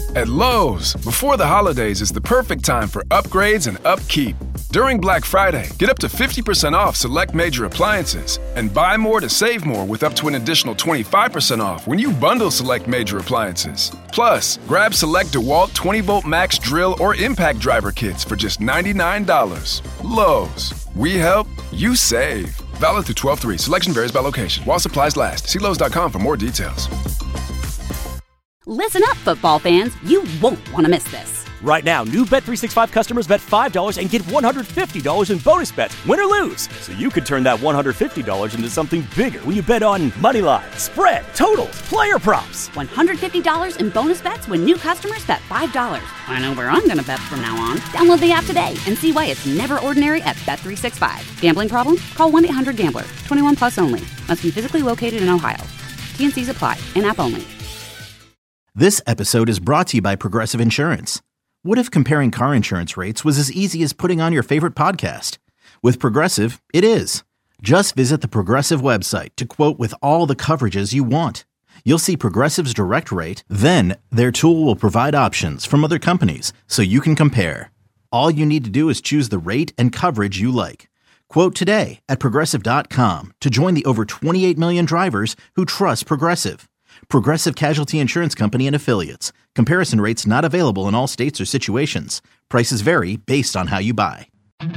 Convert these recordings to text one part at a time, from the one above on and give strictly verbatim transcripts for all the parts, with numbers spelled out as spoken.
At Lowe's, before the holidays is the perfect time for upgrades and upkeep. During Black Friday, get up to fifty percent off select major appliances and buy more to save more with up to an additional twenty-five percent off when you bundle select major appliances. Plus, grab select DeWalt twenty volt max drill or impact driver kits for just ninety-nine dollars. Lowe's, we help, you save. Valid through twelve three. Selection varies by location. While supplies last. See Lowe's dot com for more details. Listen up, football fans. You won't want to miss this. Right now, new Bet three sixty-five customers bet five dollars and get one hundred fifty dollars in bonus bets, win or lose. So you could turn that one hundred fifty dollars into something bigger when you bet on money line, spread, totals, player props. one hundred fifty dollars in bonus bets when new customers bet five dollars. I know where I'm going to bet from now on. Download the app today and see why it's never ordinary at Bet three sixty-five. Gambling problem? Call one eight hundred gambler. twenty-one plus only. Must be physically located in Ohio. T and C's apply. In-app only. This episode is brought to you by Progressive Insurance. What if comparing car insurance rates was as easy as putting on your favorite podcast? With Progressive, it is. Just visit the Progressive website to quote with all the coverages you want. You'll see Progressive's direct rate, then their tool will provide options from other companies so you can compare. All you need to do is choose the rate and coverage you like. Quote today at Progressive dot com to join the over twenty-eight million drivers who trust Progressive. Progressive Casualty Insurance Company and Affiliates. Comparison rates not available in all states or situations. Prices vary based on how you buy. Get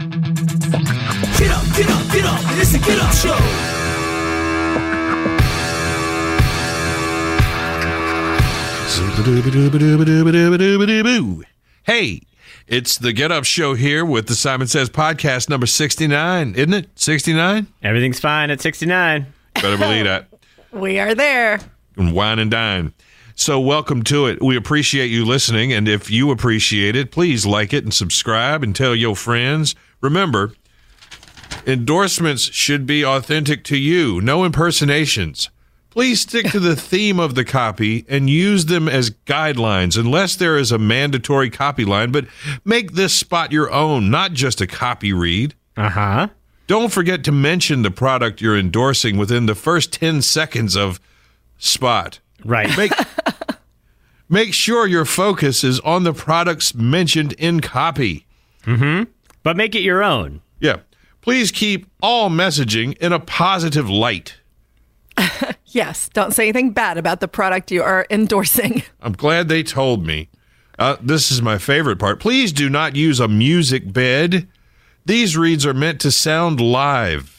up, get up, get up. It's the Get Up Show. Hey, it's the Get Up Show here with the Simon Says podcast number sixty-nine, isn't it? sixty-nine? Everything's fine at sixty-nine. Better believe that. We are there. And wine and dine. So welcome to it. We appreciate you listening, and if you appreciate it, please like it and subscribe and tell your friends. Remember, endorsements should be authentic to you, no impersonations. Please stick to the theme of the copy and use them as guidelines, unless there is a mandatory copy line, but make this spot your own, not just a copy read. Uh-huh. Don't forget to mention the product you're endorsing within the first ten seconds of spot. Right. Make, make sure your focus is on the products mentioned in copy. Mm-hmm. But make it your own. Yeah. Please keep all messaging in a positive light. Yes. Don't say anything bad about the product you are endorsing. I'm glad they told me. Uh, this is my favorite part. Please do not use a music bed. These reads are meant to sound live.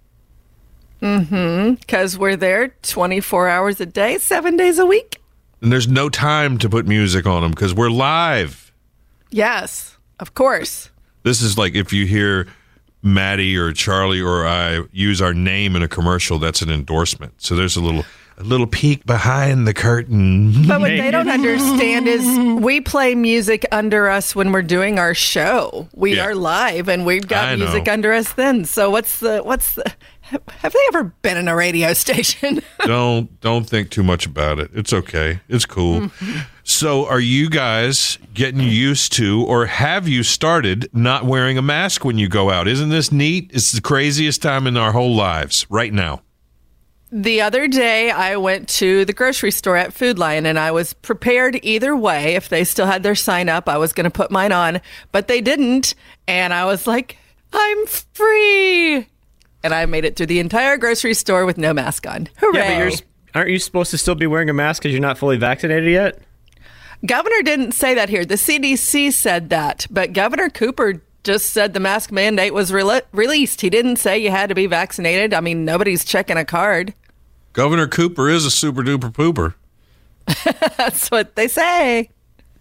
Mm-hmm. Because we're there twenty-four hours a day, seven days a week. And there's no time to put music on them because we're live. Yes, of course. This is like if you hear Maddie or Charlie or I use our name in a commercial, that's an endorsement. So there's a little a little peek behind the curtain. But what they don't understand is we play music under us when we're doing our show. We Yeah. are live and we've got I music know. under us then. So what's the what's the have they ever been in a radio station? don't don't think too much about it. It's okay. It's cool. Mm-hmm. So are you guys getting used to, or have you started not wearing a mask when you go out? Isn't this neat? It's the craziest time in our whole lives right now. The other day, I went to the grocery store at Food Lion, and I was prepared either way. If they still had their sign up, I was going to put mine on, but they didn't. And I was like, I'm free. And I made it through the entire grocery store with no mask on. Hooray. Yeah, but you're, aren't you supposed to still be wearing a mask because you're not fully vaccinated yet? Governor didn't say that here. The C D C said that, but Governor Cooper just said the mask mandate was re- released. He didn't say you had to be vaccinated. I mean, nobody's checking a card. Governor Cooper is a super duper pooper. That's what they say.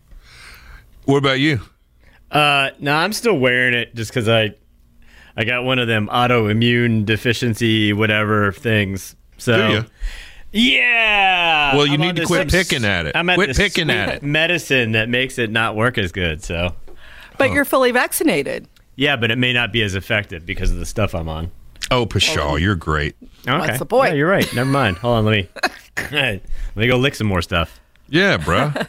What about you? Uh, no, I'm still wearing it just because I, I got one of them autoimmune deficiency whatever things. So, Do you? Yeah. Well, you I'm need on to this quit sweet- picking at it. I'm at Quit this picking at sweet it. medicine that makes it not work as good. So, But you're fully vaccinated. yeah, but it may not be as effective because of the stuff I'm on. Oh, Pshaw, you're great. Okay. What's the point? Yeah, you're right. Never mind. Hold on. Let me let me go lick some more stuff. Yeah, bruh.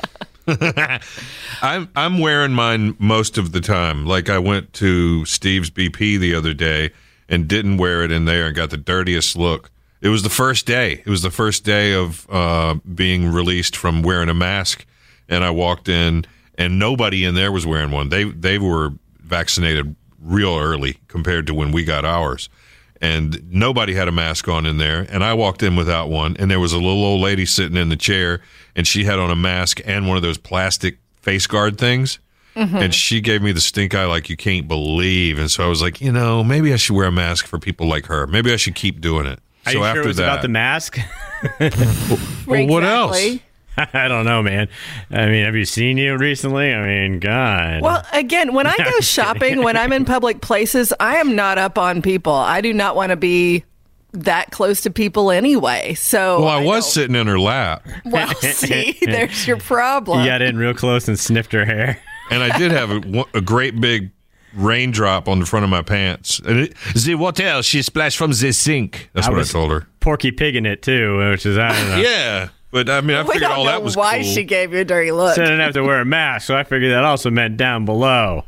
I'm I'm wearing mine most of the time. Like I went to Steve's B P the other day and didn't wear it in there and got the dirtiest look. It was the first day. It was the first day of uh, being released from wearing a mask. and I walked in, and nobody in there was wearing one. They they were vaccinated real early compared to when we got ours. And nobody had a mask on in there. And I walked in without one. And there was a little old lady sitting in the chair, and she had on a mask and one of those plastic face guard things. Mm-hmm. And she gave me the stink eye like you can't believe. And so I was like, you know, maybe I should wear a mask for people like her. Maybe I should keep doing it. Are so you after sure it was that, about the mask? well, what else? I don't know, man. I mean, have you seen you recently? I mean, God. Well, again, when I go shopping, when I'm in public places, I am not up on people. I do not want to be that close to people anyway. So, well, I, I was don't. sitting in her lap. Well, see, there's your problem. You got in real close and sniffed her hair. And I did have a, a great big raindrop on the front of my pants. And it, The water she splashed from the sink. that's I what I was- told her. Porky Pig in it, too, which is, I don't know. Yeah, but I mean, I we figured don't all know that was why cool. she gave you a dirty look. So I didn't have to wear a mask, so I figured that also meant down below.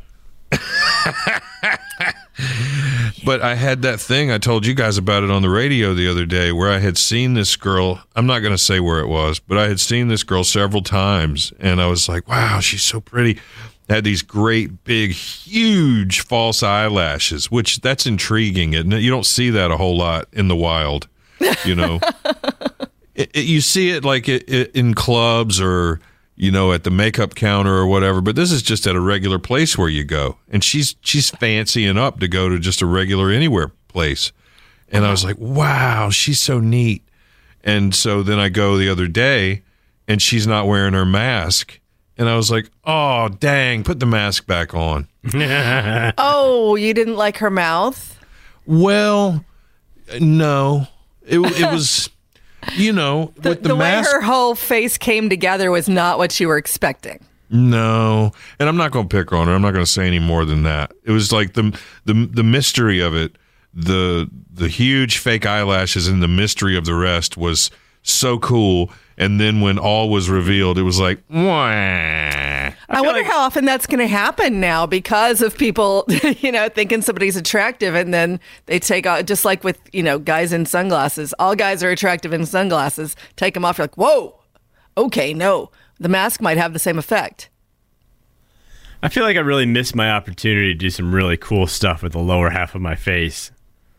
But I had that thing, I told you guys about it on the radio the other day, where I had seen this girl. I'm not going to say where it was, but I had seen this girl several times, and I was like, wow, she's so pretty. Had these great, big, huge false eyelashes, which that's intriguing, isn't it? You don't see that a whole lot in the wild, you know. it, it, you see it like it, it, in clubs or, you know, at the makeup counter or whatever, but this is just at a regular place where you go. And she's she's fancying up to go to just a regular anywhere place. And I was like, wow, she's so neat. And so then I go the other day, and she's not wearing her mask. And I was like, oh, dang, put the mask back on. Oh, you didn't like her mouth? Well, no. It, it was, you know, The, with the, the way mask. her whole face came together was not what you were expecting. No. And I'm not going to pick on her. I'm not going to say any more than that. It was like the the the mystery of it, the the huge fake eyelashes and the mystery of the rest was so cool. And then when all was revealed, it was like, wah. I, I wonder like- how often that's going to happen now because of people, you know, thinking somebody's attractive and then they take off, just like with, you know, guys in sunglasses. All guys are attractive in sunglasses. Take them off, you're like, whoa, okay, no. The mask might have the same effect. I feel like I really missed my opportunity to do some really cool stuff with the lower half of my face.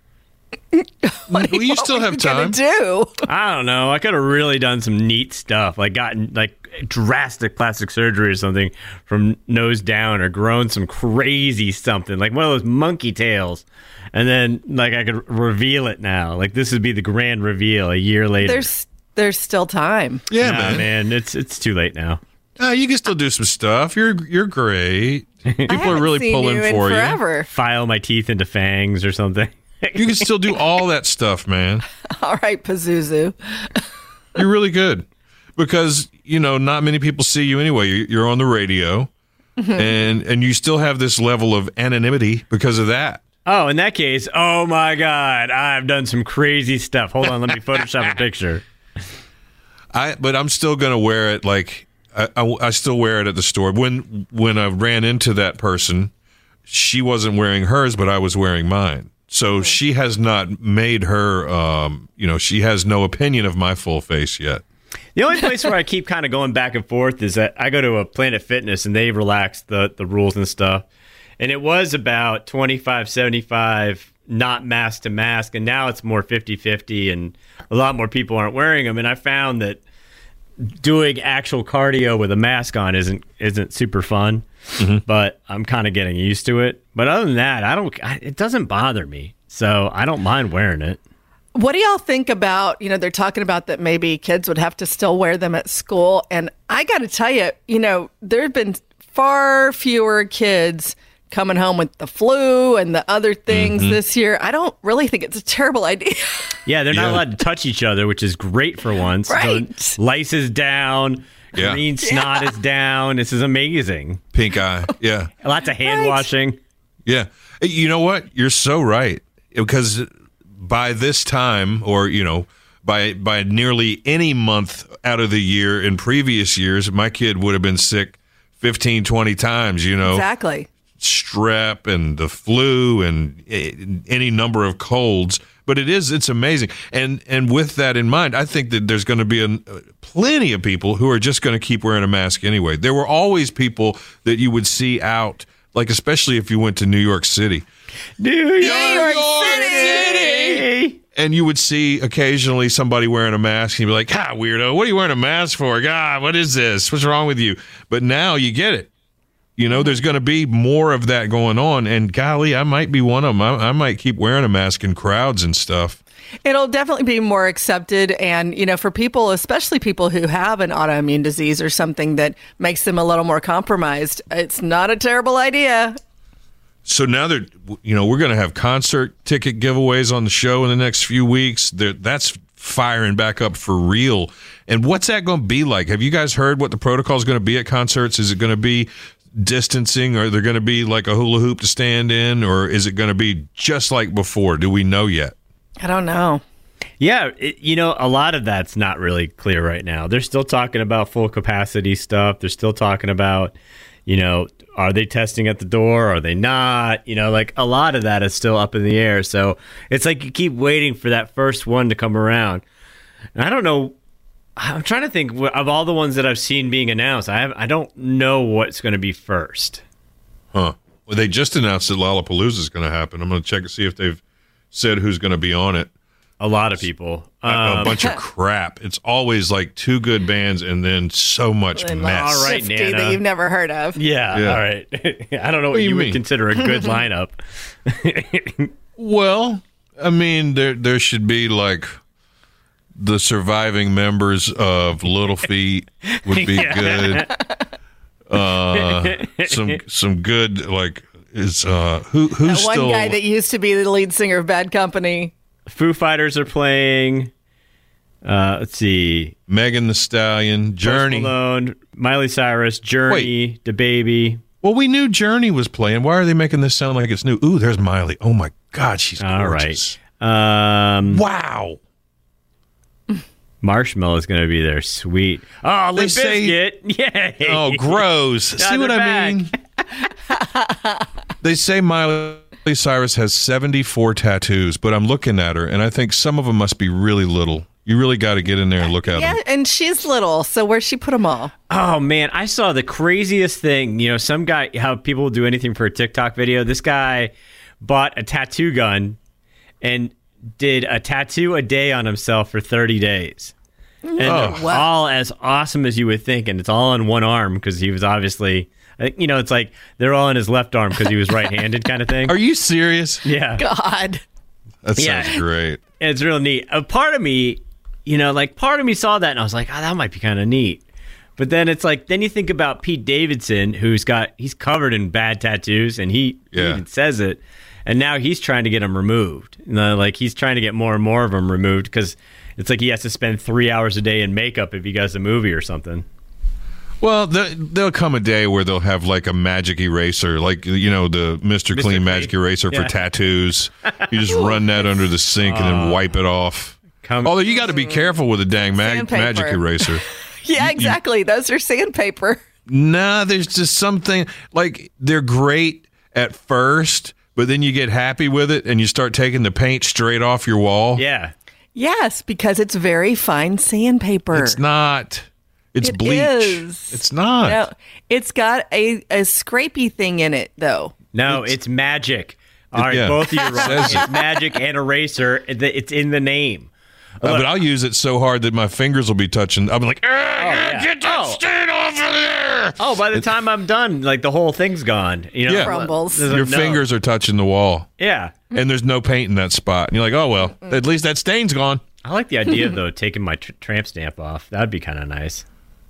What well, you what still were have you gonna time. Do? I don't know. I could have really done some neat stuff, like gotten like drastic plastic surgery or something from nose down, or grown some crazy something like one of those monkey tails, and then like I could reveal it now. Like this would be the grand reveal a year later. There's there's still time. Yeah, nah, man. man, it's it's too late now. Uh, you can still do some stuff. You're you're great. People I are haven't really seen pulling you in for you. forever. File my teeth into fangs or something. You can still do all that stuff, man. All right, Pazuzu. You're really good because, you know, not many people see you anyway. You're, you're on the radio, mm-hmm. and and you still have this level of anonymity because of that. Oh, in that case, oh my God, I've done some crazy stuff. Hold on, let me Photoshop a picture. I but I'm still gonna wear it like I, I, I still wear it at the store. When when I ran into that person, she wasn't wearing hers, but I was wearing mine. So mm-hmm. she has not made her, um, you know, she has no opinion of my full face yet. The only place where I keep kind of going back and forth is that I go to a Planet Fitness and they've relaxed the, the rules and stuff. And it was about twenty-five seventy-five, not mask to mask. And now it's more fifty-fifty and a lot more people aren't wearing them. And I found that doing actual cardio with a mask on isn't isn't super fun. Mm-hmm. But I'm kind of getting used to it. But other than that, I don't. I, it doesn't bother me, so I don't mind wearing it. What do y'all think about? You know, they're talking about that maybe kids would have to still wear them at school, and I got to tell you, you know, there have been far fewer kids coming home with the flu and the other things mm-hmm. this year. I don't really think it's a terrible idea. Yeah, they're yeah. not allowed to touch each other, which is great for once. Right. So lice is down. Yeah. Green snot yeah. is down. This is amazing. Pink eye. Yeah. Lots of hand right. washing. Yeah. You know what? You're so right. Because by this time, or, you know, by by nearly any month out of the year in previous years, my kid would have been sick fifteen, twenty times, you know. Exactly. Strep and the flu and any number of colds. But But it is, it's amazing. And and with that in mind, I think that there's going to be a, plenty of people who are just going to keep wearing a mask anyway. There were always people that you would see out, like especially if you went to New York City. New York, New York City! City! And you would see occasionally somebody wearing a mask and you'd be like, ah, weirdo, what are you wearing a mask for? God, what is this? What's wrong with you? But now you get it. You know, there's going to be more of that going on. And golly, I might be one of them. I, I might keep wearing a mask in crowds and stuff. It'll definitely be more accepted. And, you know, for people, especially people who have an autoimmune disease or something that makes them a little more compromised, it's not a terrible idea. So now that, you know, we're going to have concert ticket giveaways on the show in the next few weeks. There, that's firing back up for real. And what's that going to be like? Have you guys heard what the protocol is going to be at concerts? Is it going to be distancing? Or are there going to be like a hula hoop to stand in? Or is it going to be just like before? Do we know yet? I don't know. Yeah, it, you know, a lot of that's not really clear right now. They're still talking about full capacity stuff. They're still talking about, you know, are they testing at the door? Are they not? You know, like a lot of that is still up in the air. So it's like you keep waiting for that first one to come around. And I don't know. I'm trying to think of all the ones that I've seen being announced. I have, I don't know what's going to be first. Huh. Well, they just announced that Lollapalooza is going to happen. I'm going to check to see if they've said who's going to be on it. A lot of people. Um, a bunch Um, of crap. It's always like two good bands and then so much And mess. All right, fifty Nana. that you've never heard of. Yeah, Yeah. all right. I don't know what, What do you, you would mean? consider a good lineup. Well, I mean, there there should be like the surviving members of Little Feat would be good. Uh, some some good like is uh who who's That one still guy that used to be the lead singer of Bad Company. Foo Fighters are playing. Uh, let's see. Megan Thee Stallion, Journey. Post Malone, Miley Cyrus, Journey, DaBaby. Well, we knew Journey was playing. Why are they making this sound like it's new? Ooh, there's Miley. Oh my God, she's All gorgeous. right. Um, Wow. Marshmallow's going to be there. Sweet. Oh, They Limp say- Bizkit. Yay. Oh, gross. See what they're I back. mean? They say Miley Cyrus has seventy-four tattoos, but I'm looking at her, and I think some of them must be really little. You really got to get in there and look at Yeah, them. and she's little, so where'd she put them all? Oh, man. I saw the craziest thing. You know, some guy, how people will do anything for a TikTok video. This guy bought a tattoo gun and did a tattoo a day on himself for thirty days. And Oh. they're all as awesome as you would think. And it's all on one arm because he was obviously, I think, you know, it's like they're all in his left arm because he was right-handed kind of thing. Are you serious? Yeah. God. That sounds Yeah. great. It's real neat. A part of me, you know, like part of me saw that and I was like, oh, that might be kind of neat. But then it's like, then you think about Pete Davidson, who's got, he's covered in bad tattoos and he, he Yeah. even says it. And now he's trying to get them removed. You know, like he's trying to get more and more of them removed because it's like he has to spend three hours a day in makeup if he does a movie or something. Well, the, there'll come a day where they'll have like a magic eraser, like, you know, the Mister Mister Clean Clean. magic eraser Yeah. for tattoos. You just run that under the sink and then wipe it off. Come- Although you got to be careful with a dang mag- Sandpaper. magic eraser. Yeah, exactly. Those are sandpaper. Nah, there's just something like they're great at first, but then you get happy with it and you start taking the paint straight off your wall. Yeah. Yes, because it's very fine sandpaper. It's not. It's It bleach. is. It's not. No, it's got a, a scrapey thing in it, though. No, it's, magic. All right, yeah. both of you are wrong. Says It's it. magic and eraser. It's in the name. Uh, but I'll use it so hard that my fingers will be touching. I'll be like, "Ah, yeah. get that Oh. stain off of there. Oh, by the time I'm done, like the whole thing's gone. You know, Yeah. Crumbles. There's a- Your no. fingers are touching the wall, Yeah. and there's no paint in that spot. And you're like, oh, well, at least that stain's gone. I like the idea though, taking my tr- tramp stamp off. That'd be kind of nice.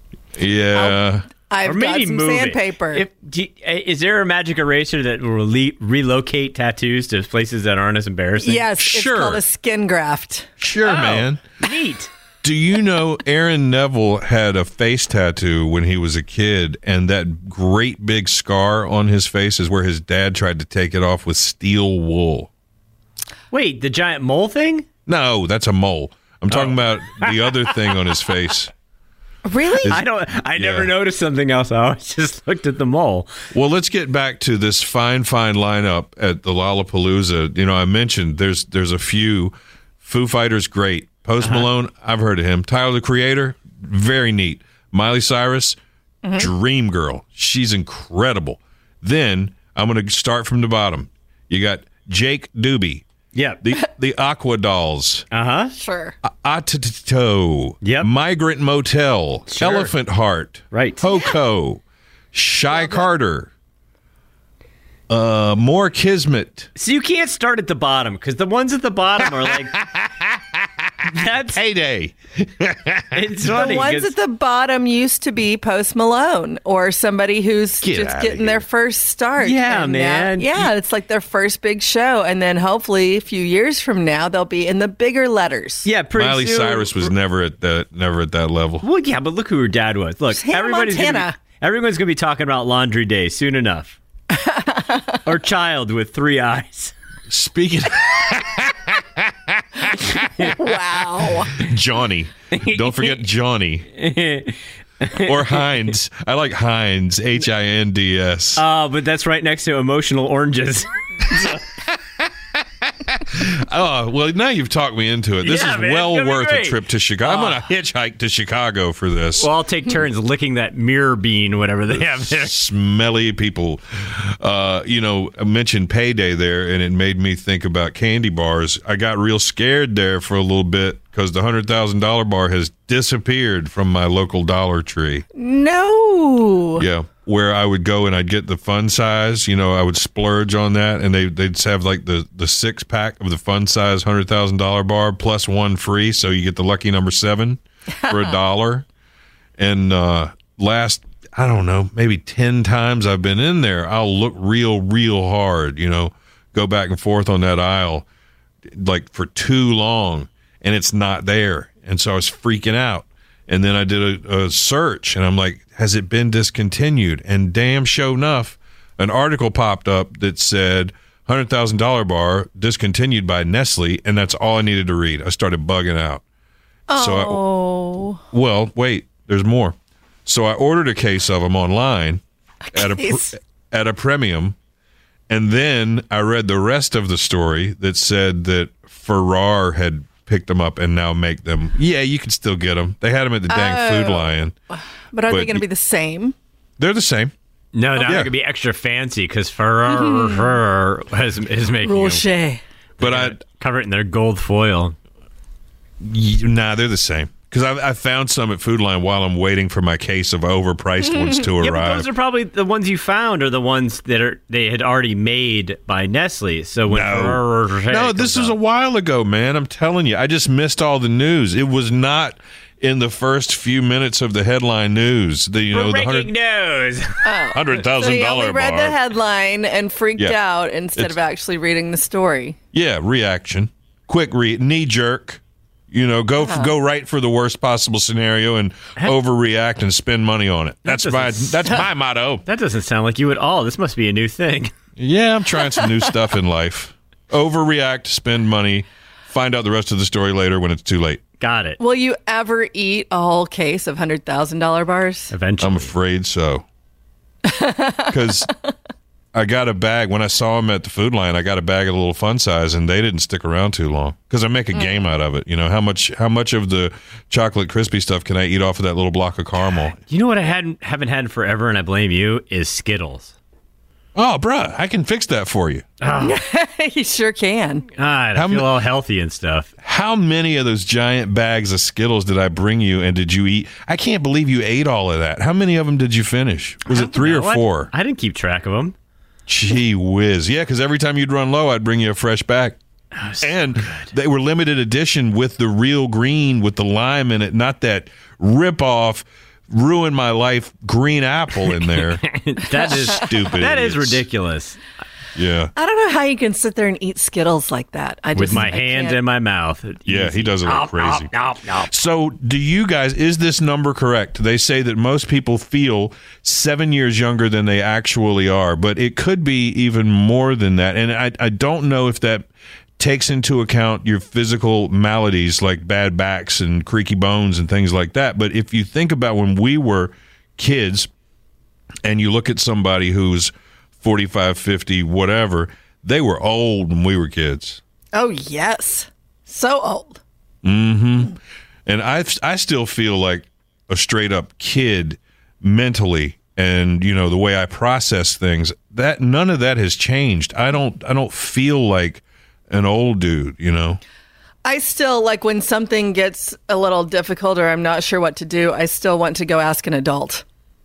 Yeah. I've or maybe got some move sandpaper. It. If, do you- is there a magic eraser that will rele- relocate tattoos to places that aren't as embarrassing? yes, Sure. it's called a skin graft. Sure, Oh, man. Neat. Do you know Aaron Neville had a face tattoo when he was a kid, and that great big scar on his face is where his dad tried to take it off with steel wool? Wait, the giant mole thing? No, that's a mole. I'm talking about the other thing on his face. Really? I don't. I Yeah. never noticed something else. I always just looked at the mole. Well, let's get back to this fine, fine lineup at the Lollapalooza. You know, I mentioned there's there's a few. Foo Fighters, great. Post Uh-huh. Malone, I've heard of him. Tyler, the Creator, very neat. Miley Cyrus, Mm-hmm. dream girl. She's incredible. Then I'm going to start from the bottom. You got Jake Doobie, Yep. the the Aqua Dolls, Uh huh. Sure. Atito, Yep. Migrant Motel, Sure. Elephant Heart, Right. Coco, Shy Carter, uh, More Kismet, So you can't start at the bottom because the ones at the bottom are like. That's Payday. it's funny. The ones 'cause- at the bottom used to be Post Malone or somebody who's Get just outta getting here. their first start. Yeah, And now- man. yeah, it's like their first big show. And then hopefully a few years from now, they'll be in the bigger letters. yeah, pretty Miley soon- Cyrus was never at that never at that level. Well, yeah, but look who her dad was. Look, Hannah everybody's gonna Montana. be, everyone's going to be talking about Laundry Day soon enough. Or Child with three eyes. Speaking Wow. Johnny, don't forget Johnny or Heinz. I like Heinz, H I N D S. Oh, but that's right next to Emotional Oranges. Oh, well, now you've talked me into it. This Yeah, is man, it's well gonna be worth a great. trip to Chicago. I'm going to hitchhike to Chicago for this. Well, I'll take turns licking that mirror bean, whatever they have there. Smelly people. Uh, you know, I mentioned Payday there, and it made me think about candy bars. I got real scared there for a little bit because the one hundred thousand dollars bar has disappeared from my local Dollar Tree. No. Yeah, where I would go and I'd get the fun size. You know, I would splurge on that, and they, they'd have like the, the six pack of the fun size one hundred thousand dollars bar plus one free, so you get the lucky number seven for a dollar. And uh, last, I don't know, maybe ten times I've been in there, I'll look real, real hard, you know, go back and forth on that aisle like for too long, and it's not there. And so I was freaking out. And then I did a, a search, and I'm like, has it been discontinued? And damn sure enough, an article popped up that said one hundred thousand dollars bar discontinued by Nestle, and that's all I needed to read. I started bugging out. So I, Oh. well, wait, there's more. So I ordered a case of them online at a case? pr- at a premium, and then I read the rest of the story that said that Ferrar had picked them up and now make them. Yeah, you can still get them. They had them at the dang Food Lion. But are But they going to be the same? They're the same. No, now Yeah. they're going to be extra fancy because Ferrer Ferrer is, is making them. Rocher. But I, Cover it in their gold foil. y- nah, they're the same. Because I, I found some at Food Lion while I'm waiting for my case of overpriced ones to Yeah, but arrive. those are probably the ones you found are the ones that are they had already made by Nestle. So when No. Ferrero Rocher No, this comes was a out- while ago, man. I'm telling you. I just missed all the news. It was not in the first few minutes of the headline news. The you know the breaking hundred news. hundred So thousand he only dollar read bar. the headline and freaked Yeah. out instead It's- of actually reading the story. Yeah, reaction, quick re knee jerk. You know, go Uh-huh. go right for the worst possible scenario and overreact and spend money on it. That's my doesn't that's my motto. That doesn't sound like you at all. This must be a new thing. Yeah, I'm trying some new stuff in life. Overreact, spend money, find out the rest of the story later when it's too late. Got it. Will you ever eat a whole case of one hundred thousand dollars bars? Eventually. I'm afraid so. Because I got a bag when I saw them at the Food Lion. I got a bag of the little fun size, and they didn't stick around too long. Because I make a game out of it. You know how much how much of the chocolate crispy stuff can I eat off of that little block of caramel? You know what I hadn't haven't had in forever, and I blame you, is Skittles. Oh, bruh, I can fix that for you. You sure can. God, I How feel ma- all healthy and stuff. How many of those giant bags of Skittles did I bring you, and did you eat? I can't believe you ate all of that. How many of them did you finish? Was it three or No, I- four? I didn't keep track of them. Gee whiz. Yeah, because every time you'd run low, I'd bring you a fresh bag. And they were limited edition with the real green with the lime in it, not that rip-off, ruin my life green apple in there. That is Stupid That is idiots. ridiculous. Yeah. I don't know how you can sit there and eat Skittles like that. I With just, my I hand can't. in my mouth. Yeah, he does it like Nom, crazy. nom, nom, nom. So, do you guys, is this number correct? They say that most people feel seven years younger than they actually are, but it could be even more than that. And I, I don't know if that takes into account your physical maladies like bad backs and creaky bones and things like that. But if you think about when we were kids and you look at somebody who's forty-five, fifty, whatever, they were old when we were kids. Oh, yes. So old. Mm-hmm. And I I still feel like a straight up kid mentally, and you know the way I process things. That none of that has changed. I don't I don't feel like an old dude, you know. I still, like, when something gets a little difficult or I'm not sure what to do, I still want to go ask an adult.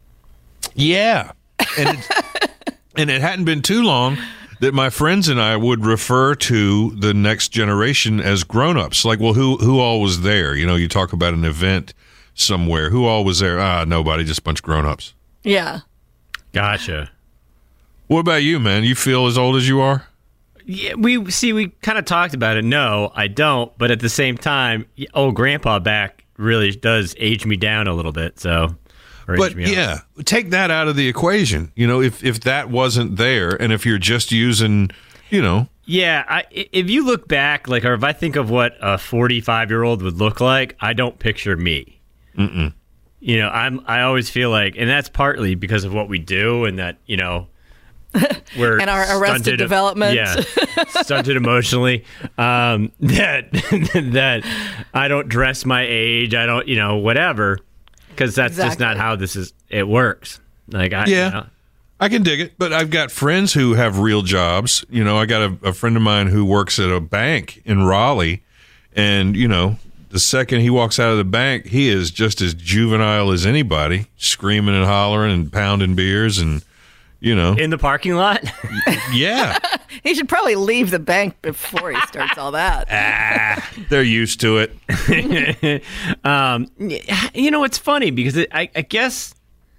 Yeah. And it, and it hadn't been too long that my friends and I would refer to the next generation as grown-ups. Like, well, who who all was there? You know, you talk about an event somewhere. Who all was there? Ah, nobody, just a bunch of grown-ups. Yeah. Gotcha. What about you, man? You feel as old as you are? Yeah, we see. We kind of talked about it. No, I don't. But at the same time, old grandpa back really does age me down a little bit. So, or but age me yeah, up. Take that out of the equation. You know, if if that wasn't there, and if you're just using, you know, yeah. I, if you look back, like, or if I think of what a forty-five year old would look like, I don't picture me. Mm-mm. You know, I'm. I always feel like, and that's partly because of what we do, and that you know. We're and our arrested stunted, development. Yeah, stunted emotionally. Um, that that I don't dress my age. I don't, you know, whatever, because that's exactly. just not how this is. It works. Like I, yeah, you know. I can dig it. But I've got friends who have real jobs. You know, I got a, a friend of mine who works at a bank in Raleigh, and you know, the second he walks out of the bank, he is just as juvenile as anybody, screaming and hollering and pounding beers and. You know, in the parking lot. Yeah, he should probably leave the bank before he starts all that. Ah, they're used to it. um, you know, it's funny because it, I, I guess,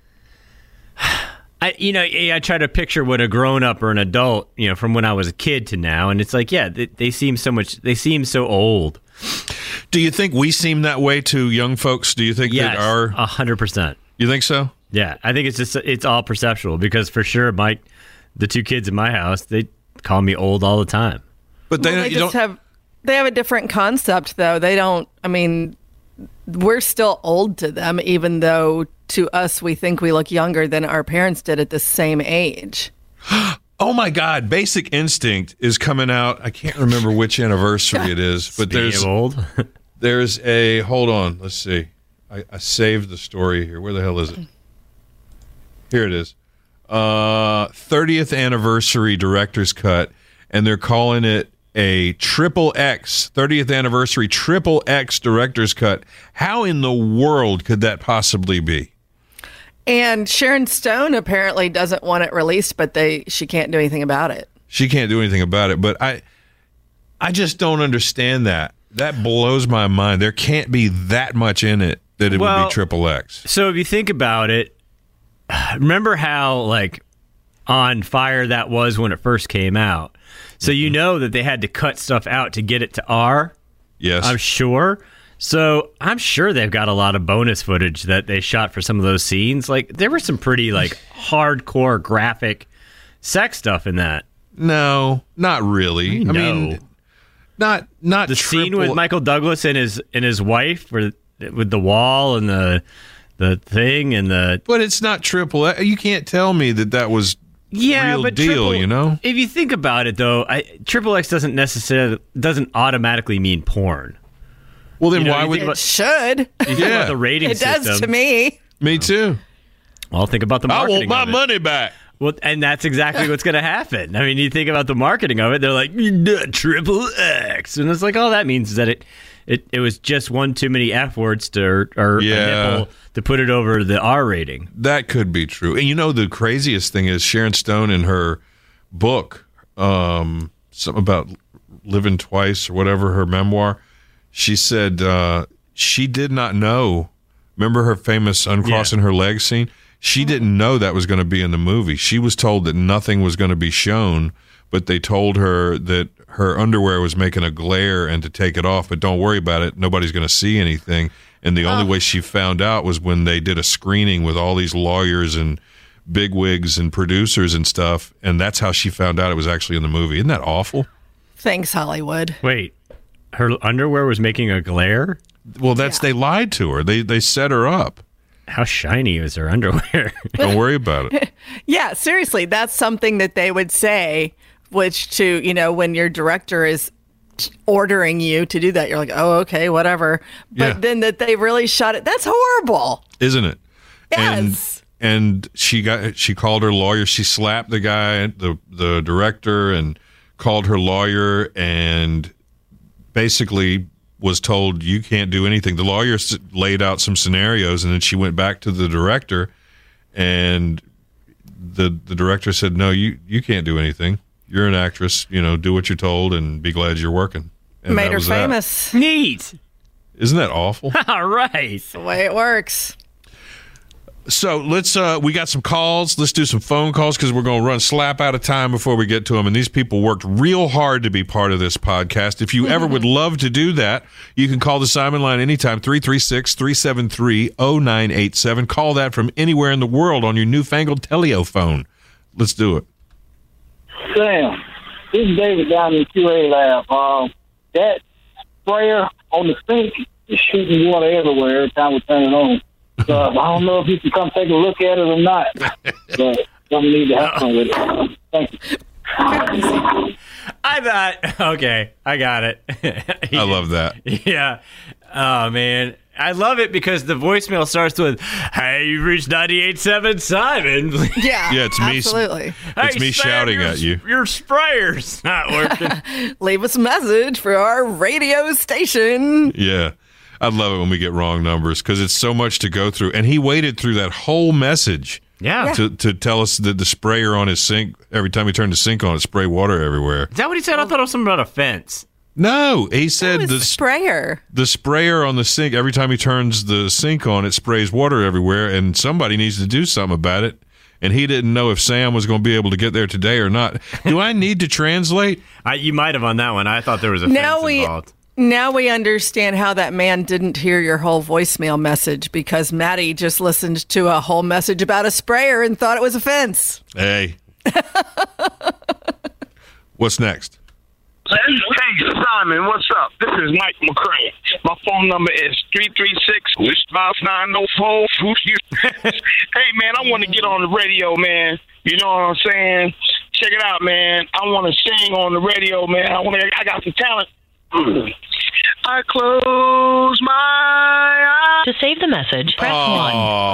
I you know, I try to picture what a grown up or an adult, you know, from when I was a kid to now, and it's like, yeah, they, they seem so much. They seem so old. Do you think we seem that way to young folks? Do you think yes, that our a hundred percent? You think so? Yeah, I think it's just it's all perceptual because for sure, Mike, the two kids in my house, they call me old all the time. But they, well, they you just don't have they have a different concept though. They don't. I mean, we're still old to them, even though to us we think we look younger than our parents did at the same age. Oh my God! Basic Instinct is coming out. I can't remember which anniversary it is, but Speaking there's of old. there's a hold on. Let's see. I, I saved the story here. Where the hell is it? Here it is. Uh, thirtieth anniversary director's cut, and they're calling it a triple X, thirtieth anniversary triple X director's cut. How in the world could that possibly be? And Sharon Stone apparently doesn't want it released, but they she can't do anything about it. She can't do anything about it, but I I just don't understand that. That blows my mind. There can't be that much in it that it well, would be triple X. So if you think about it, remember how like on fire that was when it first came out. So mm-hmm. you know that they had to cut stuff out to get it to R. Yes. I'm sure. So I'm sure they've got a lot of bonus footage that they shot for some of those scenes. Like there were some pretty like hardcore graphic sex stuff in that. No, not really. I, I mean, not not the triple... scene with Michael Douglas and his and his wife, where with the wall and the the thing and the. But it's not triple. You can't tell me that that was yeah, real but deal. triple, you know, if you think about it, though, I, triple X doesn't necessarily doesn't automatically mean porn. Well, then you know, why would it about, should? Yeah, the rating it system. does to me. Me too. Well, think about the marketing. I want my money back. Well, and that's exactly what's going to happen. I mean, you think about the marketing of it; they're like triple X, and it's like all that means is that it, it, it was just one too many F words to or, or yeah. a nipple to put it over the R rating. That could be true. And you know, the craziest thing is Sharon Stone in her book, um, something about living twice or whatever, her memoir. She said uh, she did not know. Remember her famous uncrossing yeah. her legs scene? She didn't know that was going to be in the movie. She was told that nothing was going to be shown, but they told her that her underwear was making a glare and to take it off, but don't worry about it. Nobody's going to see anything. And the oh. only way she found out was when they did a screening with all these lawyers and bigwigs and producers and stuff, and that's how she found out it was actually in the movie. Isn't that awful? Thanks, Hollywood. Wait, her underwear was making a glare? Well, that's Yeah. they lied to her. They they set her up. How shiny is her underwear? Don't worry about it. Yeah, seriously, that's something that they would say, which to, you know, when your director is ordering you to do that, you're like, oh, okay, whatever. But Yeah. then that they really shot it, that's horrible. Isn't it? Yes. And, and she got she called her lawyer. She slapped the guy, the the director, and called her lawyer, and basically was told you can't do anything. The lawyer s- laid out some scenarios, and then she went back to the director, and the the director said, "No, you you can't do anything. You're an actress. You know, do what you're told, and be glad you're working." And Made that her was that. famous. Neat. Isn't that awful? All right. The way it works. So let's, uh, we got some calls. Let's do some phone calls because we're going to run slap out of time before we get to them. And these people worked real hard to be part of this podcast. If you ever would love to do that, you can call the Simon line anytime, three three six, three seven three, zero nine eight seven. Call that from anywhere in the world on your newfangled telephone. Let's do it. Sam, this is David down in the Q A lab. Um, that sprayer on the sink is shooting water everywhere every time we turn it on. So I don't know if you can come take a look at it or not, but something need to happen with it. Thank you. I thought, okay, I got it. I love that. Yeah. Oh, man. I love it because the voicemail starts with, hey, you reached ninety-eight point seven Simon. Yeah, Yeah, it's me. absolutely. It's Hey, me Sam, shouting your, at you. Your sprayer's not working. Leave us a message for our radio station. Yeah. I love it when we get wrong numbers because it's so much to go through. And he waited through that whole message Yeah. to, to tell us that the sprayer on his sink, every time he turned the sink on, it sprayed water everywhere. Is that what he said? I thought it was something about a fence. No, he said It the was sprayer. the sprayer on the sink, every time he turns the sink on, it sprays water everywhere, and somebody needs to do something about it. And he didn't know if Sam was going to be able to get there today or not. Do I need to translate? I, you might have on that one. I thought there was a Now fence we involved. now we understand how that man didn't hear your whole voicemail message because Maddie just listened to a whole message about a sprayer and thought it was a fence. Hey. What's next? Hey, Simon, what's up? This is Mike McCray. My phone number is three three six, five nine zero four. Hey, man, I want to get on the radio, man. You know what I'm saying? Check it out, man. I want to sing on the radio, man. I want to. I got some talent. I close my eyes. To save the message, press Oh. one.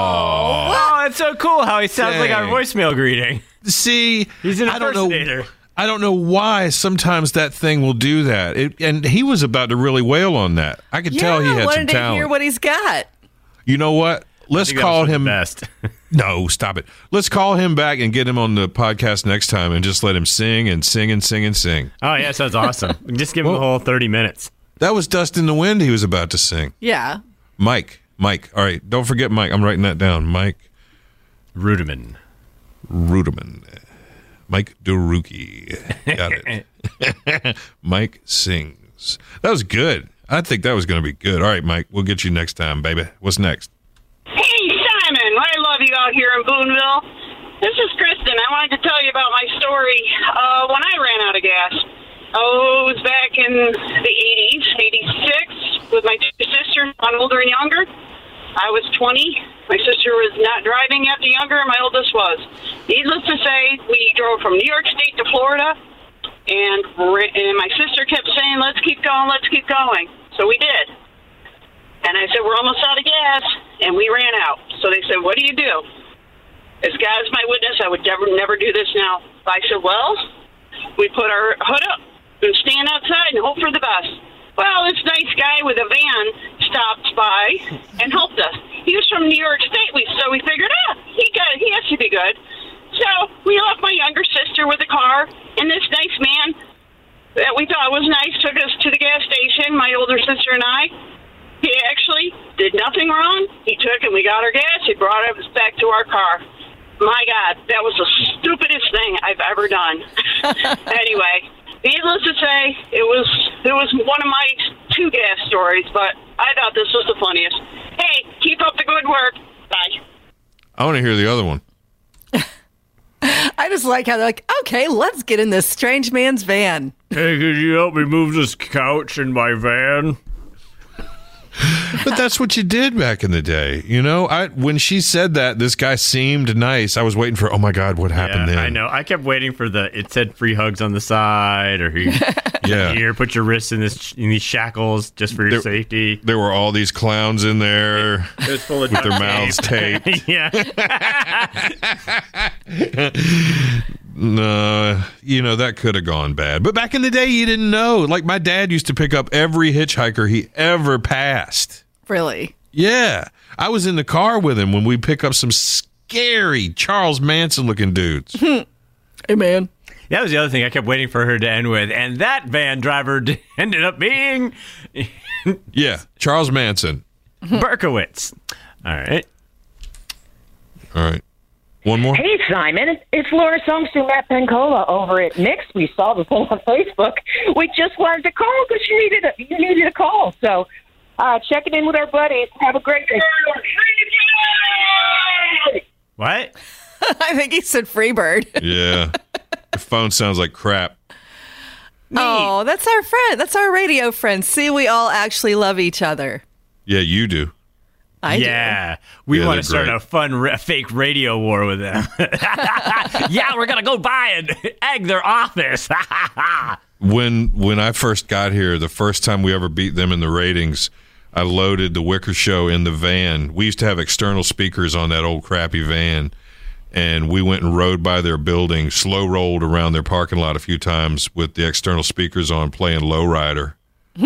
Oh, it's so cool how he sounds like our Dang. voicemail greeting. See, He's an I don't know. impersonator. I don't know why sometimes that thing will do that. It, and he was about to really wail on that. I could Yeah, tell he I had wanted some to talent. hear what he's got. You know what? Let's I think that call was for the him. best. No, stop it. Let's call him back and get him on the podcast next time and just let him sing and sing and sing and sing. Oh, yeah, sounds awesome. Just give him Well- the whole thirty minutes. That was Dust in the Wind he was about to sing. Yeah. Mike. Mike. All right. Don't forget Mike. I'm writing that down. Mike Rudiman. Rudiman. Mike DeRuki. Got it. Mike sings. That was good. I think that was going to be good. All right, Mike. We'll get you next time, baby. What's next? Hey, Simon, I love you out here in Boonville. This is Kristen. I wanted to tell you about my story uh, when I ran out of gas. Oh, it was back in the eighties, eighty-six, with my two sisters, one older and younger. I was twenty. My sister was not driving yet, the younger, and my oldest was. Needless to say, we drove from New York State to Florida, and, and my sister kept saying, let's keep going, let's keep going. So we did. And I said, we're almost out of gas, and we ran out. So they said, what do you do? As God is my witness, I would never, never do this now. I said, well, we put our hood up and stand outside and hope for the best. Well, this nice guy with a van stopped by and helped us. He was from New York State, we so we figured, ah, he got he has to be good. So we left my younger sister with the car, and this nice man that we thought was nice took us to the gas station, my older sister and I. He actually did nothing wrong. He took and we got our gas. He brought us back to our car. My God, that was the stupidest thing I've ever done. Anyway, needless to say, it was it was one of my two gas stories, but I thought this was the funniest. Hey, keep up the good work. Bye. I want to hear the other one. I just like how they're like, okay. Okay, let's get in this strange man's van. Hey, could you help me move this couch in my van? But that's what you did back in the day, you know. I when she said that, this guy seemed nice. I was waiting for, oh my God, what happened yeah, then? I know. I kept waiting for the. It said free hugs on the side, or he, yeah, here, put your wrists in this in these shackles just for your there, safety. There were all these clowns in there it was full of with their tape. mouths taped. Yeah. No, you know, that could have gone bad. But back in the day, you didn't know. Like, my dad used to pick up every hitchhiker he ever passed. Really? Yeah. I was in the car with him when we pick up some scary Charles Manson-looking dudes. Hey, man. That was the other thing I kept waiting for her to end with. And that van driver d- ended up being... Yeah, Charles Manson. Berkowitz. All right. All right. One more? Hey, Simon. It's Laura Songster, Matt Pencola over at Mix. We saw the thing on Facebook. We just wanted to call because you needed a, you needed a call. So uh, checking in with our buddies. Have a great day. What? I think he said Freebird. Yeah. The phone sounds like crap. Oh, that's our friend. That's our radio friend. See, we all actually love each other. Yeah, you do. I yeah, do. we yeah, want to start great. a fun ra- fake radio war with them. Yeah, we're gonna go by and egg their office. when when I first got here, the first time we ever beat them in the ratings, I loaded the Wicker Show in the van. We used to have external speakers on that old crappy van, and we went and rode by their building, slow rolled around their parking lot a few times with the external speakers on, playing Lowrider.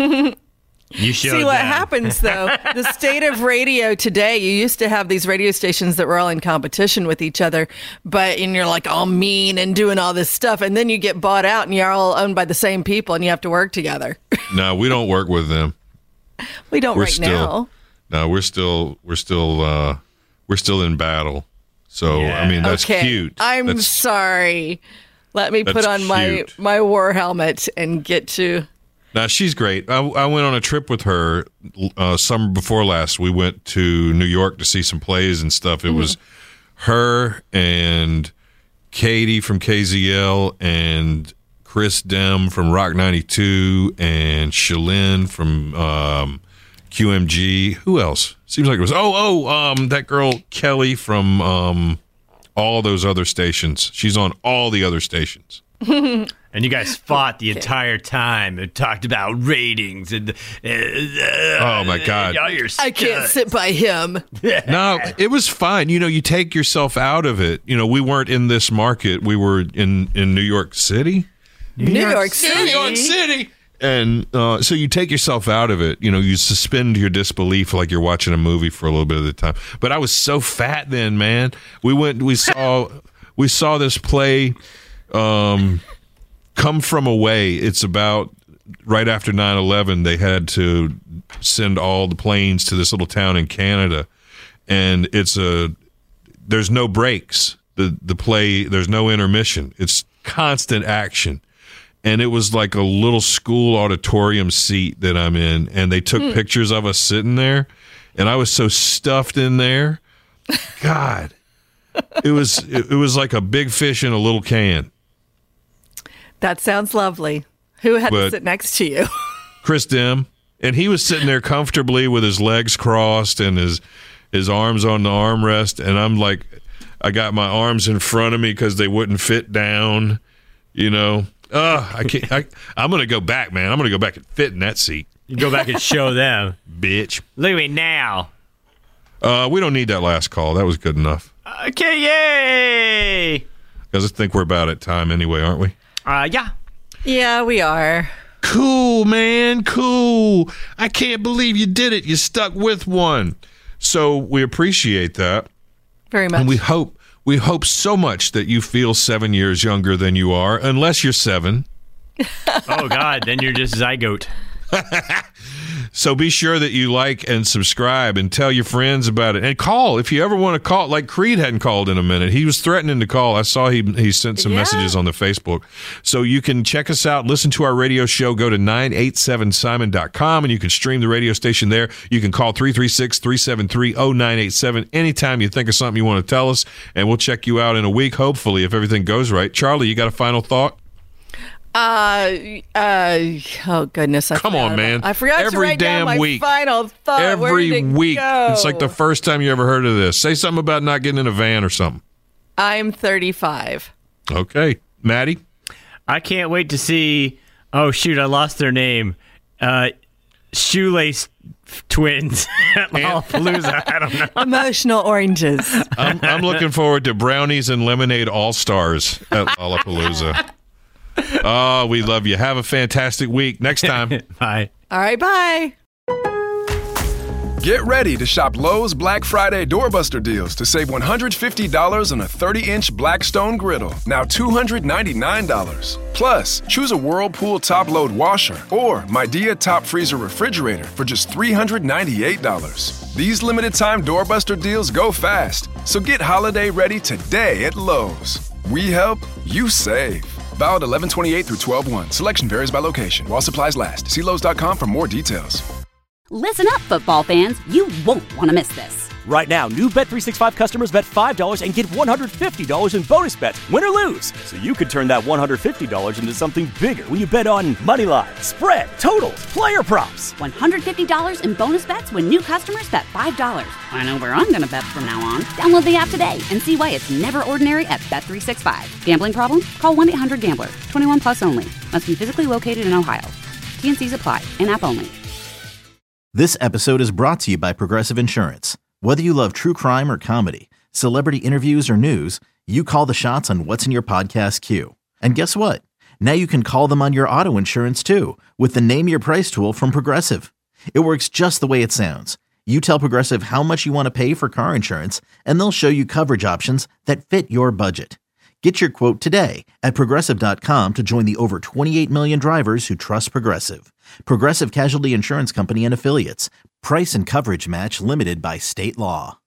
You See what them. happens, though. The state of radio today, you used to have these radio stations that were all in competition with each other, but and you're like all mean and doing all this stuff, and then you get bought out and you're all owned by the same people and you have to work together. No, we don't work with them. We don't we're right still, now. No, we're still we're still uh, we're still in battle. So Yeah. I mean, that's okay. cute. I'm That's- sorry. Let me put That's on my cute. my war helmet and get to. Now, she's great. I, I went on a trip with her uh, summer before last. We went to New York to see some plays and stuff. It mm-hmm. was her and Katie from K Z L and Chris Dem from Rock ninety-two and Shalyn from um, Q M G. Who else? Seems like it was, oh, oh, um, that girl Kelly from um, all those other stations. She's on all the other stations. And you guys fought the okay. entire time and talked about ratings and. Uh, oh my God! Uh, you're I can't sit by him. No, it was fine. You know, you take yourself out of it. You know, we weren't in this market. We were in, in New York City. New, New York, York City. New York City. And uh, so you take yourself out of it. You know, you suspend your disbelief like you're watching a movie for a little bit of the time. But I was so fat then, man. We went. We saw. we saw this play. Um, Come From Away. It's about right after nine eleven, they had to send all the planes to this little town in Canada, and it's a there's no breaks. The the play, there's no intermission. It's constant action. And it was like a little school auditorium seat that I'm in, and they took mm. pictures of us sitting there, and I was so stuffed in there. God. It was it, it was like a big fish in a little can. That sounds lovely. Who had but to sit next to you? Chris Dem. And he was sitting there comfortably with his legs crossed and his his arms on the armrest. And I'm like, I got my arms in front of me because they wouldn't fit down, you know. Uh, I can't, I, I'm going to go back, man. I'm going to go back and fit in that seat. You go back and show them. Bitch. Look at me now. Uh, we don't need that last call. That was good enough. Okay, yay! Because I think we're about at time anyway, aren't we? Uh, yeah. Yeah, we are. Cool, man. Cool. I can't believe you did it. You stuck with one. So we appreciate that. Very much. And we hope we hope so much that you feel seven years younger than you are, unless you're seven. Oh, God. Then you're just zygote. So be sure that you like and subscribe and tell your friends about it. And call if you ever want to call. Like Creed hadn't called in a minute. He was threatening to call. I saw he he sent some Yeah. messages on the Facebook. So you can check us out, listen to our radio show. Go to nine eight seven simon dot com and you can stream the radio station there. You can call three three six, three seven three, zero nine eight seven anytime you think of something you want to tell us, and we'll check you out in a week, hopefully, if everything goes right. Charlie, you got a final thought? Uh, uh, oh goodness! I Come forgot on, man. about- I forgot Every to write damn down my week. final thought. Where Every did it week. go? It's like the first time you ever heard of this. Say something about not getting in a van or something. I'm thirty-five. Okay. Maddie? I can't wait to see. Oh shoot! I lost their name. Uh, Shoelace Twins at Lollapalooza. I don't know. Emotional oranges. I'm, I'm looking forward to Brownies and Lemonade All-Stars at Lollapalooza. Oh, we love you. Have a fantastic week. Next time. Bye. All right, bye. Get ready to shop Lowe's Black Friday Doorbuster deals to save one hundred fifty dollars on a thirty-inch Blackstone griddle, now two hundred ninety-nine dollars. Plus, choose a Whirlpool top-load washer or Midea top freezer refrigerator for just three hundred ninety-eight dollars. These limited-time Doorbuster deals go fast, so get holiday ready today at Lowe's. We help, you save. Valid eleven twenty-eight through twelve one. Selection varies by location. While supplies last. See Lowe's dot com for more details. Listen up, football fans. You won't want to miss this. Right now, new Bet three sixty-five customers bet five dollars and get one hundred fifty dollars in bonus bets, win or lose. So you could turn that one hundred fifty dollars into something bigger when you bet on money line, spread, totals, player props. one hundred fifty dollars in bonus bets when new customers bet five dollars. I know where I'm going to bet from now on. Download the app today and see why it's never ordinary at Bet three sixty-five. Gambling problem? Call one eight hundred gambler. twenty-one plus only. Must be physically located in Ohio. T and C's apply. In-app only. This episode is brought to you by Progressive Insurance. Whether you love true crime or comedy, celebrity interviews or news, you call the shots on what's in your podcast queue. And guess what? Now you can call them on your auto insurance too with the Name Your Price tool from Progressive. It works just the way it sounds. You tell Progressive how much you want to pay for car insurance, and they'll show you coverage options that fit your budget. Get your quote today at Progressive dot com to join the over twenty-eight million drivers who trust Progressive. Progressive Casualty Insurance Company and Affiliates. Price and coverage match limited by state law.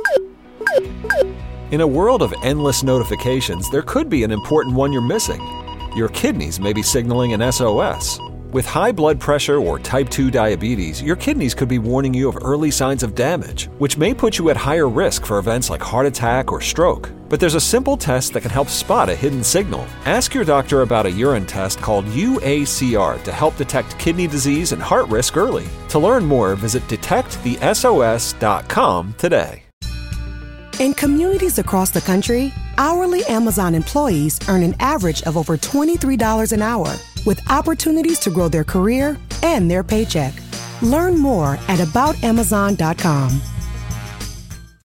In a world of endless notifications, there could be an important one you're missing. Your kidneys may be signaling an S O S. With high blood pressure or type two diabetes, your kidneys could be warning you of early signs of damage, which may put you at higher risk for events like heart attack or stroke. But there's a simple test that can help spot a hidden signal. Ask your doctor about a urine test called U A C R to help detect kidney disease and heart risk early. To learn more, visit detect the S O S dot com today. In communities across the country, hourly Amazon employees earn an average of over twenty-three dollars an hour, with opportunities to grow their career and their paycheck. Learn more at about amazon dot com.